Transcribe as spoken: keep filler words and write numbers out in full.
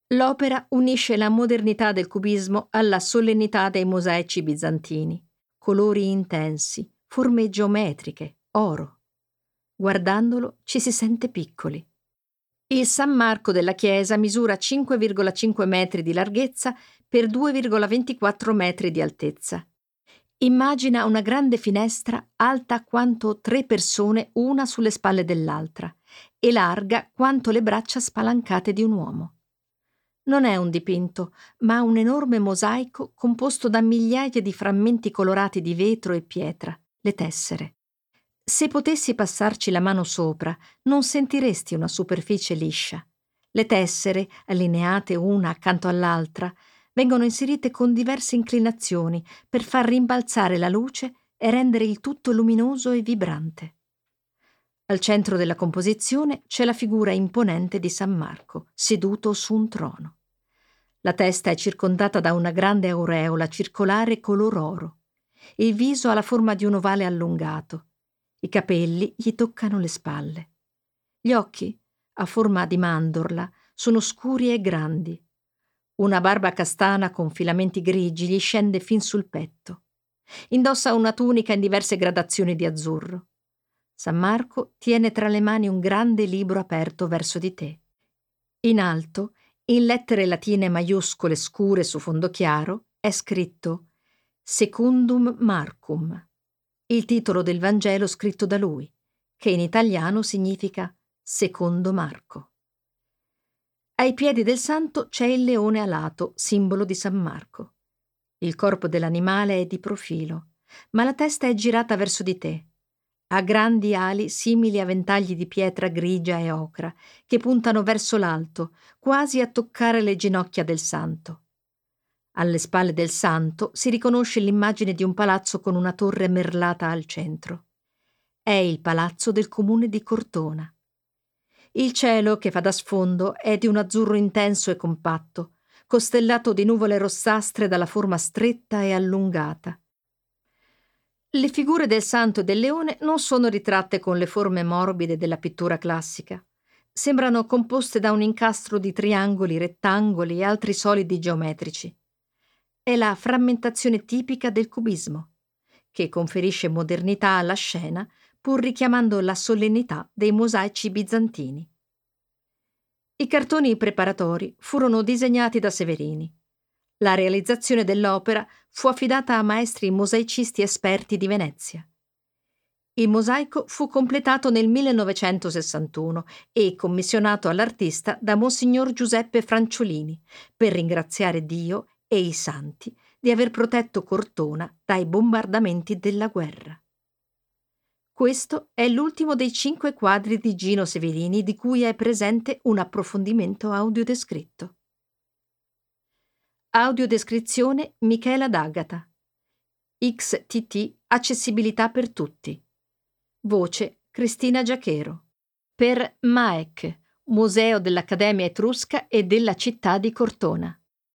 L'opera unisce la modernità del cubismo alla solennità dei mosaici bizantini. Colori intensi, forme geometriche, oro. Guardandolo ci si sente piccoli. Il San Marco della chiesa misura cinque virgola cinque metri di larghezza per due virgola ventiquattro metri di altezza. Immagina una grande finestra alta quanto tre persone una sulle spalle dell'altra e larga quanto le braccia spalancate di un uomo. Non è un dipinto, ma un enorme mosaico composto da migliaia di frammenti colorati di vetro e pietra, le tessere. Se potessi passarci la mano sopra, non sentiresti una superficie liscia. Le tessere, allineate una accanto all'altra, vengono inserite con diverse inclinazioni per far rimbalzare la luce e rendere il tutto luminoso e vibrante. Al centro della composizione c'è la figura imponente di San Marco, seduto su un trono. La testa è circondata da una grande aureola circolare color oro. Il viso ha la forma di un ovale allungato. I capelli gli toccano le spalle. Gli occhi, a forma di mandorla, sono scuri e grandi. Una barba castana con filamenti grigi gli scende fin sul petto. Indossa una tunica in diverse gradazioni di azzurro. San Marco tiene tra le mani un grande libro aperto verso di te. In alto, in lettere latine maiuscole scure su fondo chiaro, è scritto Secundum Marcum, il titolo del Vangelo scritto da lui, che in italiano significa Secondo Marco. Ai piedi del santo c'è il leone alato, simbolo di San Marco. Il corpo dell'animale è di profilo, ma la testa è girata verso di te. Ha grandi ali simili a ventagli di pietra grigia e ocra, che puntano verso l'alto, quasi a toccare le ginocchia del santo. Alle spalle del santo si riconosce l'immagine di un palazzo con una torre merlata al centro. È il palazzo del comune di Cortona. Il cielo, che fa da sfondo, è di un azzurro intenso e compatto, costellato di nuvole rossastre dalla forma stretta e allungata. Le figure del santo e del leone non sono ritratte con le forme morbide della pittura classica. Sembrano composte da un incastro di triangoli, rettangoli e altri solidi geometrici. È la frammentazione tipica del cubismo, che conferisce modernità alla scena pur richiamando la solennità dei mosaici bizantini. I cartoni preparatori furono disegnati da Severini. La realizzazione dell'opera fu affidata a maestri mosaicisti esperti di Venezia. Il mosaico fu completato nel millenovecentosessantuno e commissionato all'artista da Monsignor Giuseppe Franciolini per ringraziare Dio e i santi di aver protetto Cortona dai bombardamenti della guerra. Questo è l'ultimo dei cinque quadri di Gino Severini di cui è presente un approfondimento audiodescritto. Audiodescrizione Michela D'Agata. X T T Accessibilità per tutti. Voce Cristina Giachero. Per M A E C, Museo dell'Accademia Etrusca e della città di Cortona.